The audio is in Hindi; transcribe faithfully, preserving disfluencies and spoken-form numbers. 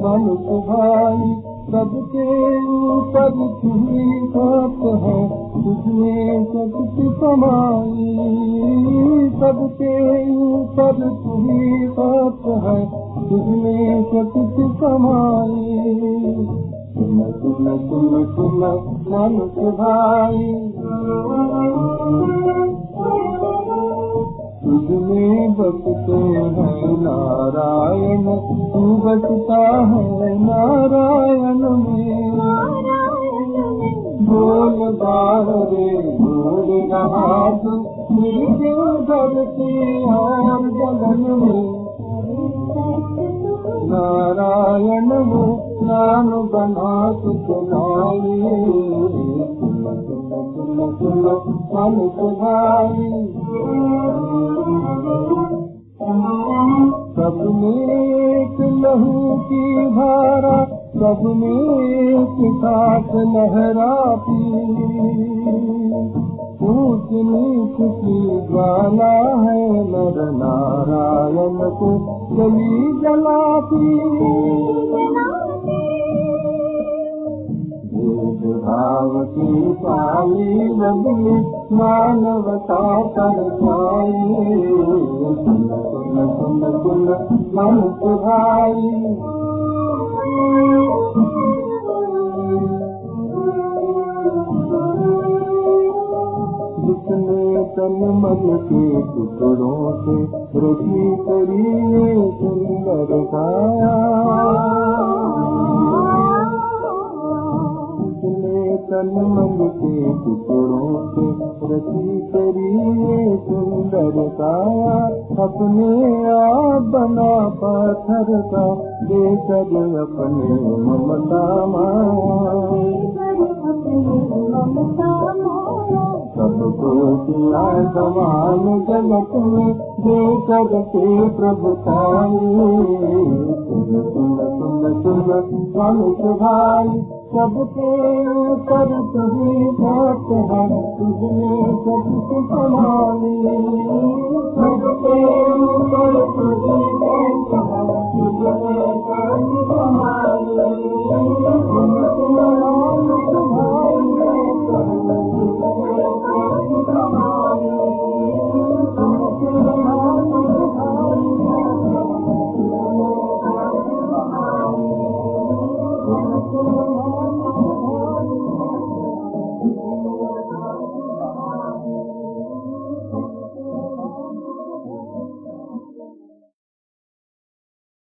मनुष्य भाई सबके ऊपर तुम्ही बात है, तुझमें शक्ति समाई, सबके ऊपर तुम्ही बात है, तुझमें शक्ति समाई। सुन सुन सुन सुन मनुष्य भाई, तुझमें बसते हैं नारायण, तू बसता है नारायण में। बोल बाहरे बोल रहा तू मेरे धरती और गगन में, नारायण वो नाम बना सुनाई। सुन सुन मनुष्य भाई, सब में एक लहू की धारा, सब में एक साथ लहराती, ऊंच नीच की ज्वाला है नर नारायण को जली जलाती। भाव की पाली नदी मानवता पर छाई। सुन सुन सुन सुन मनुष्य भाई, जिसने तन मन के टुकड़ों से रची करी सुंदर काया, तन मन के टुकड़ों से रची करिए सुंदर काया, अपने आप बना पत्थर का देकर अपने ममता माया। सबको किया समान जगत में देकर के प्रभुताई। सुन सुन सुन सुन मनुष्य भाई, सबके ऊपर तुझी बात है, तुझमें सबकी समाई। सबके ऊपर तुझी बात है, तुझमें सबकी समाई।